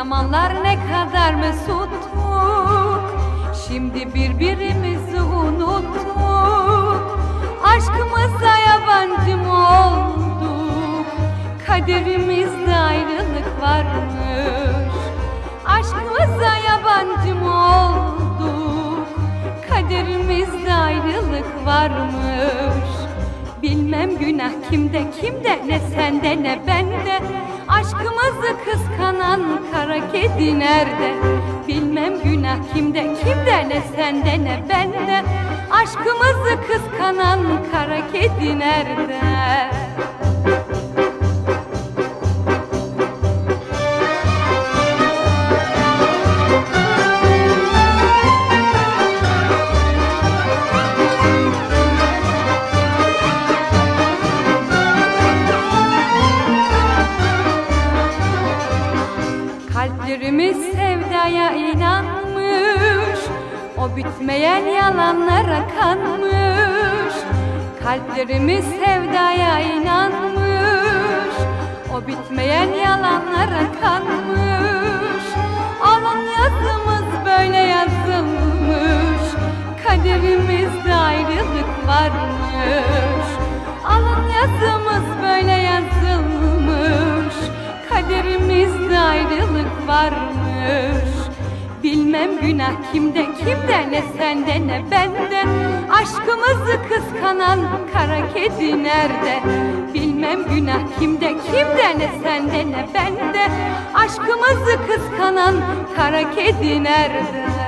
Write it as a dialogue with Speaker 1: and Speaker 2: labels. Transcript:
Speaker 1: zamanlar ne kadar mesuttuk, şimdi birbirimizi unuttuk. Aşkımıza yabancı mı olduk, kaderimizde ayrılık varmış. Aşkımıza yabancı mı olduk, kaderimizde ayrılık varmış. Bilmem günah kimde kimde, ne sende ne bende. Aşkımızı kıskanan kara kedi nerede? Bilmem günah kimde kimde, ne sende ne bende. Aşkımızı kıskanan kara kedi nerede? Kalplerimiz sevdaya inanmış, o bitmeyen yalanlara kanmış. Kalplerimiz sevdaya inanmış, o bitmeyen yalanlara kanmış. Alın yazımız böyle yazılmış, kaderimizde ayrılık varmış. Alın yazımız böyle yazılmış, kaderimizde ayrılık varmış. Bilmem günah kimde kimde, ne sende ne bende. Aşkımızı kıskanan kara kedi nerede? Bilmem günah kimde kimde, ne sende ne bende. Aşkımızı kıskanan kara kedi nerede?